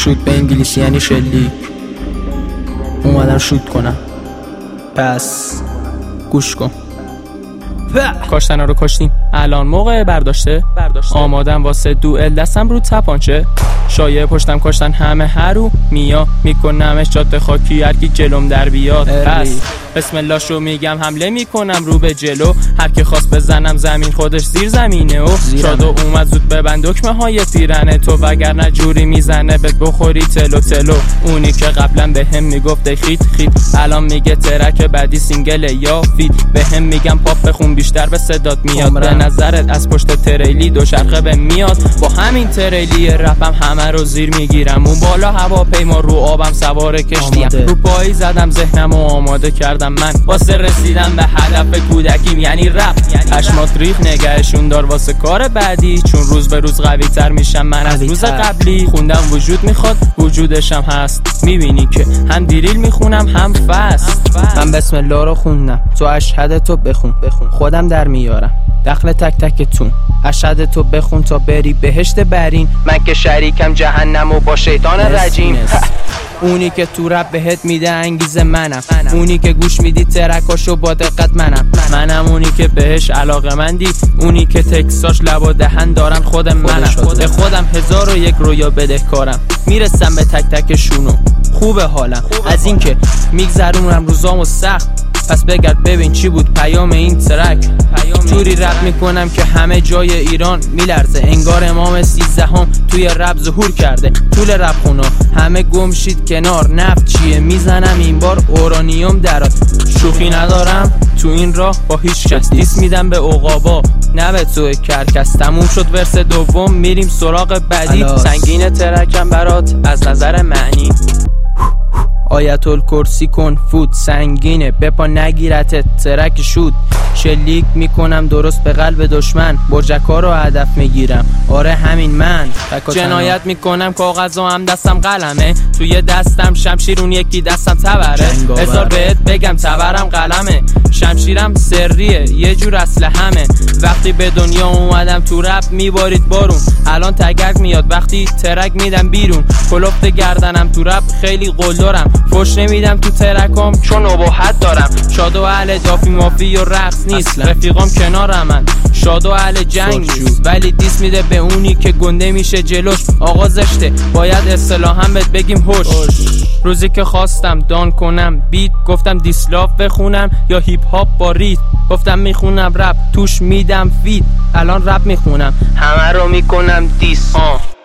شوت به انگلیسی یعنی شلیک. اومدم شوت کنم، پس گوش کن. کاشتنا رو کاشتیم، الان موقع برداشته. آمادم واسه دوئل، دستم رو تپانچه. شایعه پشتم کاشتن همه هر رو میکنمش جاده خاکی، هر کی جلوم در بیاد. پس بسم الله شو میگم، حمله میکنم رو به جلو. هر کی خواست بزنم زمین خودش زیر زمینه. و شادو اومد زود ببند دکمه های پیرنه تو، وگرنه جوری میزنه بهت بخوری تلو تلو. اونی که قبلا بهم میگفته خیت خیت، الان میگه ترک بعدی سینگل یا فیت. بهم میگم پاپ بخون بیشتر به صدات میاد. به نظرت از پشت تریلی دو شرخه به میاد؟ با همین تریلی رپم همه رو زیر میگیرم. اون بالا هواپیما رو آبم سوار کشتیم. رو پایی زدم ذهنمو آماده کردم من واسه رسیدن به هدف کودکیم یعنی رپ. پشمات ریخ نگهشون دار واسه کار بعدی، چون روز به روز قوی تر میشم من از روز قبلی. خوندم وجود میخواد وجودشم هست، میبینی که هم دیریل میخونم هم فست. من بسم الله رو خوندم، تو اشهد تو بخون خودم در میارم دخل تک تکتون. اشهد تو بخون تا بری بهشت برین، من که شریکم جهنم و با شیطان رجیم. اونی که تو رپ بهت میده انگیزه منم، اونی که گوش میدی ترکاشو با دقت منم اونی که بهش علاقه مندی، اونی که تکساش لب و دهن دارن خود منم. به خودم 1001 رویا بدهکارم، میرسم به تک تکشونو خوبه حالم از این که میگذرونم روزامو سخت. پس بگرد ببین چی بود پیام این ترک. جوری رپ میکنم که همه جای ایران میلرزه، انگار امام 13 توی رپ ظهور کرده. طول رپ خونا همه گم شید کنار، نفت چیه میزنم این بار اورانیوم درات. شوخی ندارم تو این راه با هیچ کس، دیس میدم به عقابا نه به تو کرکس. تموم شد ورس دوم میریم سراغ بعدی، سنگین ترکم برات از نظر معنی. آیت الکرسی کن فوت سنگینه، بپا نگیرت ترک شود. شلیک میکنم درست به قلب دشمن، برجکا رو هدف میگیرم آره همین من. جنایت میکنم کاغذا هم دستم قلمه، توی دستم شمشیر اون یکی دستم تبره. بذار بهت بگم تبرم قلمه، شمشیرم سریه یه جور اسلحه‌مه. وقتی به دنیا اومدم تو رپ میبارید بارون، الان تگرگ میاد وقتی ترک میدم بیرون. کلفت گردنم تو رپ خیلی قلدرم، فوش نمیدم تو ترکام چون اباحت دارم. شاد و اهل دافی مافی و رقص نیست، رفیقام کنارم من شاد و اهل جنگ نیست. ولی دیس میده به اونی که گنده میشه جلوش. آقا زشته باید اصطلاحاً بهت بگیم هوش. روزی که خواستم دان کنم بیت، گفتم دیسلاف بخونم یا هیپ هاپ با ریت. گفتم میخونم رپ توش میدم فیت، الان رپ میخونم همه رو میکنم دیس.